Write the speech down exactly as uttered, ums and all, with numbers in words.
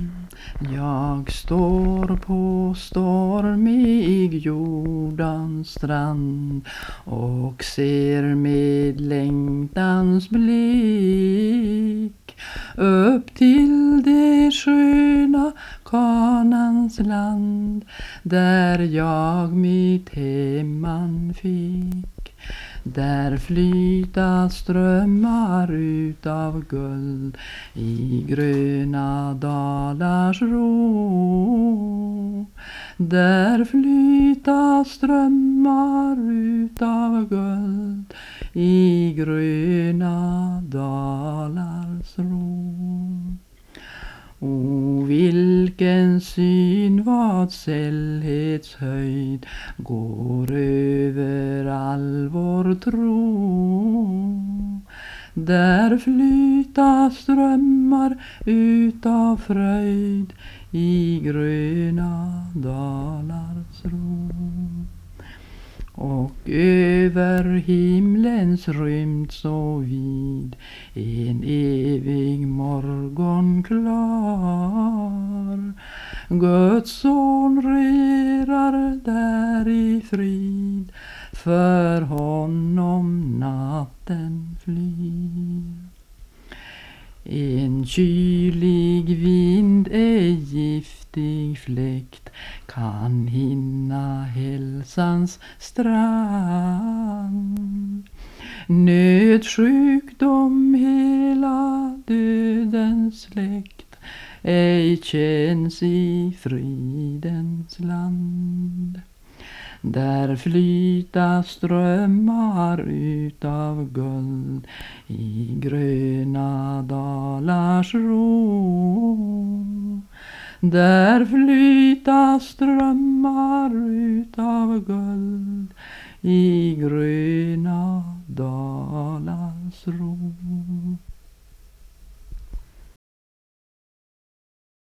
Jag står på stormig Jordans strand och ser med längtans blick upp till det sköna Kanans land, där jag mitt hemman fick. Där flyta strömmar utav guld i gröna dalars ro. Där flyta strömmar utav guld i gröna dalars ro. O vilken syn, vad sällhetshöjd går över all vår tro. Där flyta strömmar utav fröjd i gröna dalars ro. Och över himlens rymd så vid en evig morgon klar, Guds son regerar där i frid, för honom natten flyr. En kylig vind, ej giftig fläkt, kan hinna hälsans strand. Nöd, sjukdom, hela dödens släkt, ej känns i fridens land. Där flyta strömmar utav guld i gröna dalars ro. Där flyta strömmar utav guld i gröna dalars ro.